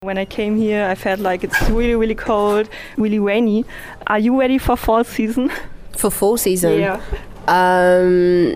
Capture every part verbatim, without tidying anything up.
When I came here, I felt like it's really, really cold, really rainy. Are you ready for fall season? For fall season? Yeah. Um,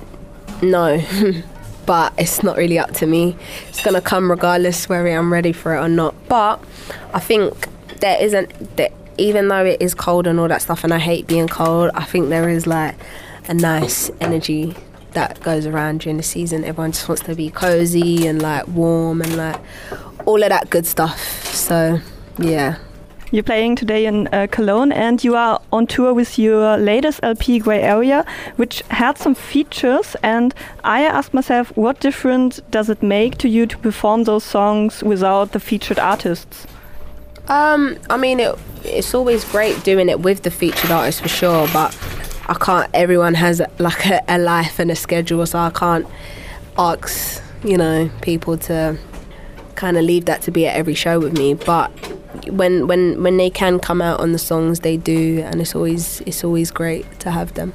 no, but it's not really up to me. It's going to come regardless whether I'm ready for it or not. But I think there isn't, that even though it is cold and all that stuff, and I hate being cold, I think there is like a nice energy that goes around during the season. Everyone just wants to be cozy and like warm and like all of that good stuff. So yeah. You're playing today in uh, Cologne, and you are on tour with your latest L P, Grey Area, which had some features. And I asked myself, what difference does it make to you to perform those songs without the featured artists? Um, I mean, it, it's always great doing it with the featured artists for sure, but I can't, everyone has like a, a life and a schedule, so I can't ask, you know, people to kind of leave that to be at every show with me. But when when when they can come out on the songs, they do, and it's always it's always great to have them.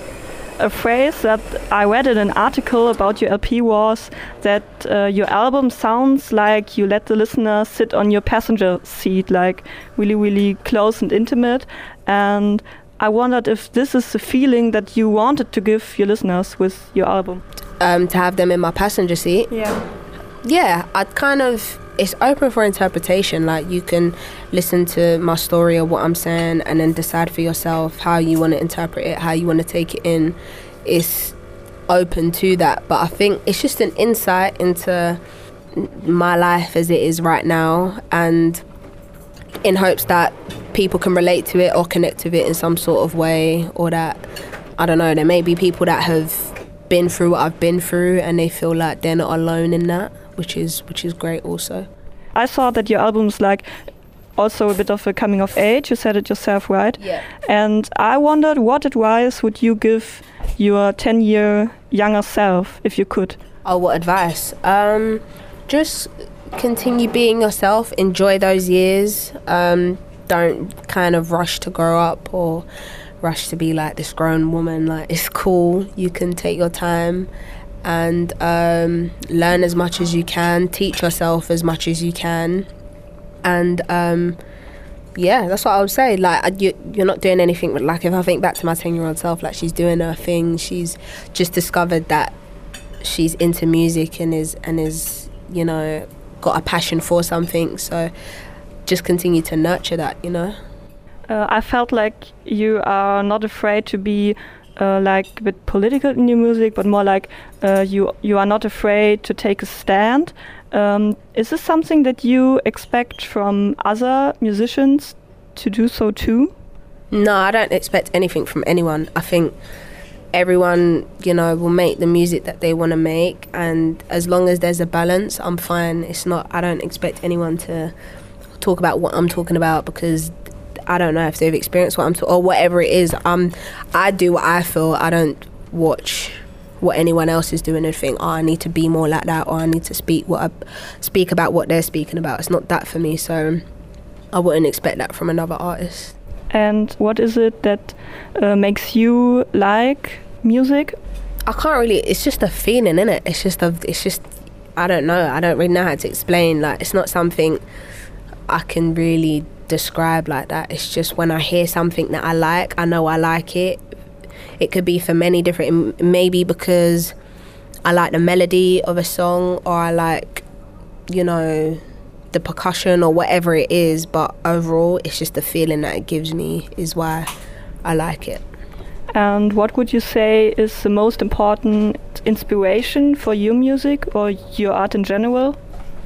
A phrase that I read in an article about your L P was that uh, your album sounds like you let the listener sit on your passenger seat, like really, really close and intimate. And I wondered if this is the feeling that you wanted to give your listeners with your album. Um, to have them in my passenger seat? Yeah. Yeah, I'd kind of, it's open for interpretation. Like, you can listen to my story or what I'm saying and then decide for yourself how you want to interpret it, how you want to take it in. It's open to that. But I think it's just an insight into my life as it is right now, and in hopes that people can relate to it or connect with it in some sort of way, or that, I don't know, there may be people that have been through what I've been through and they feel like they're not alone in that, which is which is great also. I saw that your album's like also a bit of a coming of age, you said it yourself, right? Yeah. And I wondered, what advice would you give your ten year younger self if you could? Oh, what advice? Um, just continue being yourself, enjoy those years. Um, don't kind of rush to grow up or rush to be like this grown woman. Like, it's cool, you can take your time and um, learn as much as you can, teach yourself as much as you can, and um, yeah, that's what I would say. Like, you, you're not doing anything, but like, if I think back to my ten year old self, like, she's doing her thing, she's just discovered that she's into music and is and is you know, got a passion for something, so just continue to nurture that, you know. Uh, I felt like you are not afraid to be uh, like a bit political in your music, but more like uh, you you are not afraid to take a stand. Um, is this something that you expect from other musicians to do so too? No, I don't expect anything from anyone. I think everyone, you know, will make the music that they want to make, and as long as there's a balance, I'm fine. It's not, I don't expect anyone to talk about what I'm talking about, because I don't know if they've experienced what I'm talking, or whatever it is. Um, I do what I feel. I don't watch what anyone else is doing and think, oh, I need to be more like that, or I need to speak what I, speak about what they're speaking about. It's not that for me, so I wouldn't expect that from another artist. And what is it that uh, makes you like music? I can't really, it's just a feeling, innit? It's just a, it's just, I don't know. I don't really know how to explain. Like, it's not something I can really describe like that. It's just when I hear something that I like, I know I like it. It could be for many different, maybe because I like the melody of a song, or I like, you know, the percussion or whatever it is, but overall it's just the feeling that it gives me is why I like it. And what would you say is the most important inspiration for your music or your art in general?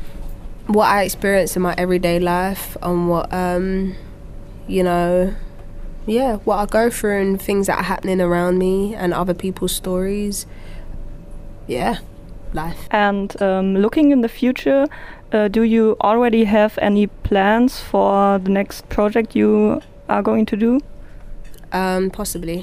What I experience in my everyday life, and what, um, you know, yeah, what I go through and things that are happening around me and other people's stories. Yeah, life. And um, looking in the future, uh, do you already have any plans for the next project you are going to do? Um, possibly.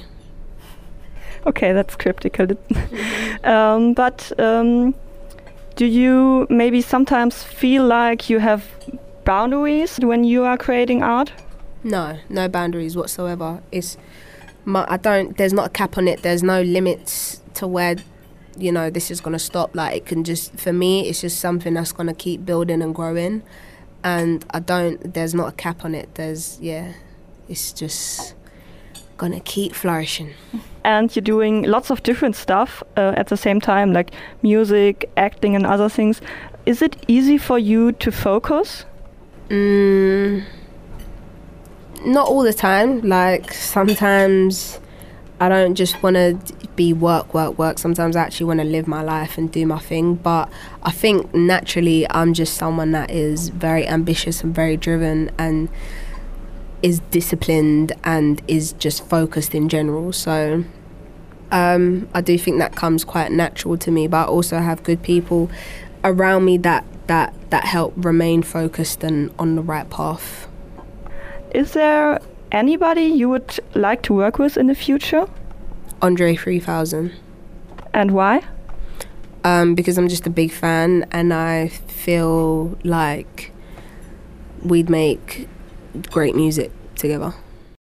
Okay, that's cryptical. um, but um, do you maybe sometimes feel like you have boundaries when you are creating art? No, no boundaries whatsoever. It's my, I don't, there's not a cap on it. There's no limits to where, you know, this is going to stop. Like, it can just, for me, it's just something that's going to keep building and growing. and I don't, there's not a cap on it. There's, yeah, it's just gonna keep flourishing. And you're doing lots of different stuff uh, at the same time, like music, acting, and other things. Is it easy for you to focus? Mm, not all the time. Like, sometimes I don't just want to be work, work, work. Sometimes I actually want to live my life and do my thing. But I think naturally I'm just someone that is very ambitious and very driven and is disciplined and is just focused in general. So um, I do think that comes quite natural to me, but I also have good people around me that, that, that help remain focused and on the right path. Is there anybody you would like to work with in the future? Andre three thousand. And why? Um, because I'm just a big fan and I feel like we'd make great music together.